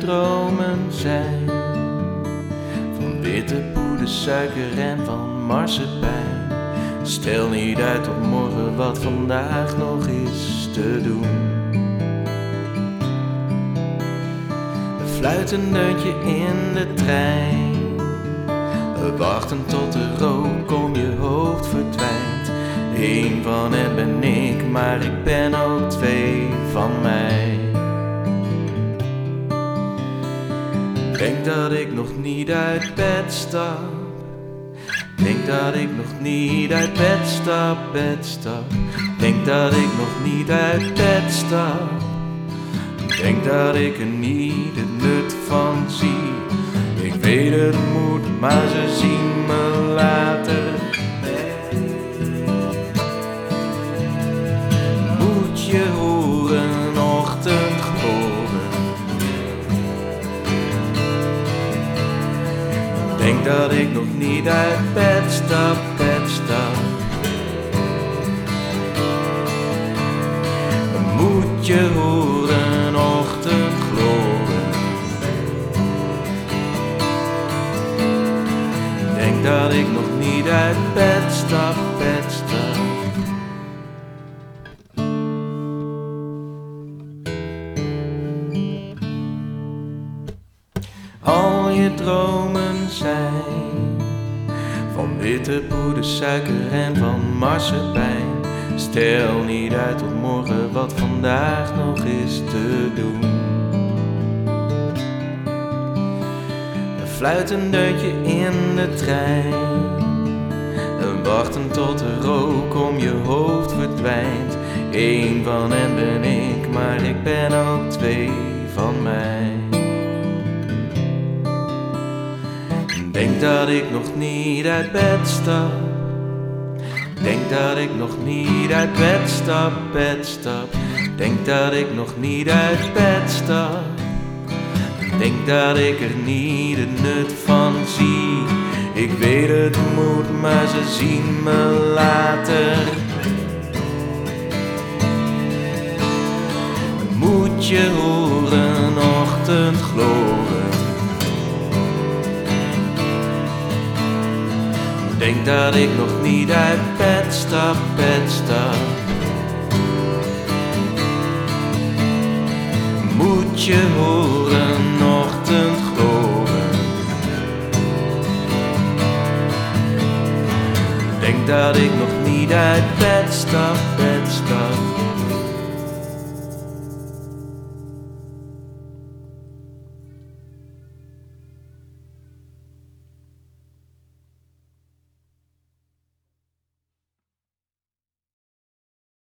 dromen zijn van witte poeder, suiker en van marsepein. Stel niet uit tot morgen wat vandaag nog is te doen. Een fluitend deuntje in de trein, wachten tot de rook om je hoofd verdwijnt. Eén van hen ben ik, maar ik ben ook twee van mij. Denk dat ik nog niet uit bed stap. Denk dat ik nog niet uit bed stap. Denk dat ik nog niet uit bed stap. Denk dat ik er niet het nut van zie. Ik weet het moet, maar ze zien me later. Moet je horen, ochtendgloren. Denk dat ik nog niet uit bed stap. Moet je horen, ochtendgloren. Denk dat ik nog niet uit bed stap. Al je dromen zijn van witte poeder, suiker en van marsepein. Stel niet uit tot morgen wat vandaag nog is te doen. Een fluitend deuntje in de trein, wachten tot de rook om je hoofd verdwijnt. Eén van hen ben ik, maar ik ben ook twee van mij. Denk dat ik nog niet uit bed stap. Denk dat ik nog niet uit bed stap. Denk dat ik nog niet uit bed stap. Denk dat ik er niet het nut van zie. Ik weet het moet, maar ze zien me later. Moet je horen, ochtendgloren. Denk dat ik nog niet uit bed stap. Moet je horen, ochtendgloren. Denk dat ik nog niet uit bed stap.